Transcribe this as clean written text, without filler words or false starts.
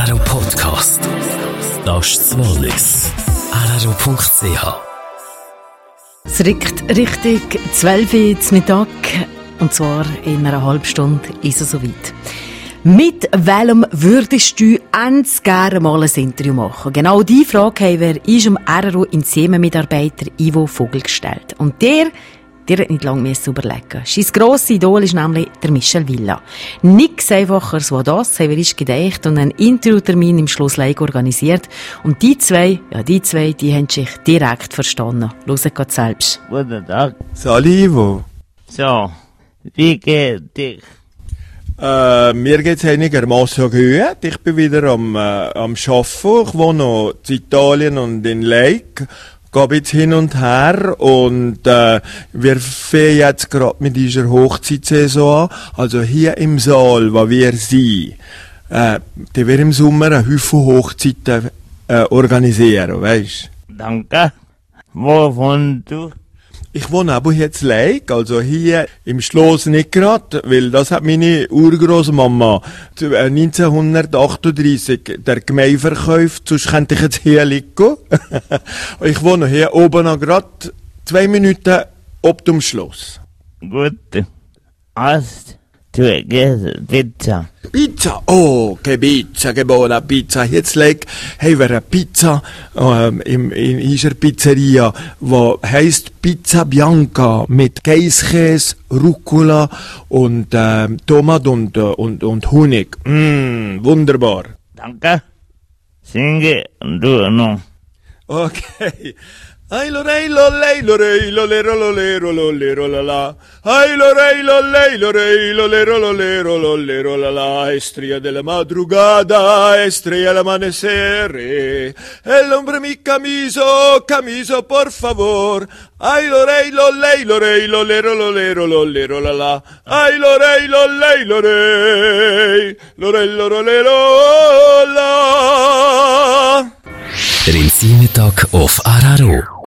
Araro Podcast. Das ist das Wallis. araro.ch. Es rückt richtig 12 Uhr zum Mittag. Und zwar in einer halben Stunde ist es soweit. Mit welchem würdest du ganz gerne mal ein Interview machen? Genau diese Frage haben wir unserem RRO Insieme-Mitarbeiter Ivo Vogel gestellt. Und der hat nicht lange überlegen. Sein grosses Idol ist nämlich der Michel Villa. Nichts einfacher als das haben wir uns gedacht und einen Interviewtermin im Schloss Leig organisiert. Und die zwei haben sich direkt verstanden. Hört gerade selbst. Guten Tag. Salut Ivo. So, wie geht dich? Mir geht's einigermaßen gut. Ich bin wieder am Arbeiten. Ich wohne noch in Italien und in Leig. Gehe jetzt hin und her und wir fangen jetzt gerade mit dieser Hochzeitssaison an. Also hier im Saal, wo wir sind, da wir im Sommer eine Haufen Hochzeiten organisieren, weisst? Danke. Wo wohnst du? Ich wohne aber jetzt Leig, also hier im Schloss nicht gerade, weil das hat meine Urgroßmama 1938 der Gemeinde verkauft, sonst könnte ich jetzt hier liegen. Ich wohne hier oben gerade 2 Minuten ob dem Schloss. Gut. Hast du gegessen Pizza? Pizza, oh, che buona Pizza. Jetzt Leig haben wir eine Pizza in unserer Pizzeria, die heisst Pizza Bianca mit Käsekäse, Rucola und Tomat und Honig. Wunderbar. Danke. Singe und du noch. Okay. Ai lo rei lo lei lo rei lo lero lo lero lo lero la la. Ai lo rei lo lei lo rei lo lero lo lero lo lero la la. Estrella de la madrugada, estrella del amanecer. El hombre mi camiso por favor. Ai lo rei lo lei lo rei lo lero lo lero lo lero la la. Ai lo rei lo lei lo rei lo rei lo lero la. Der Insieme-Tag auf Araro.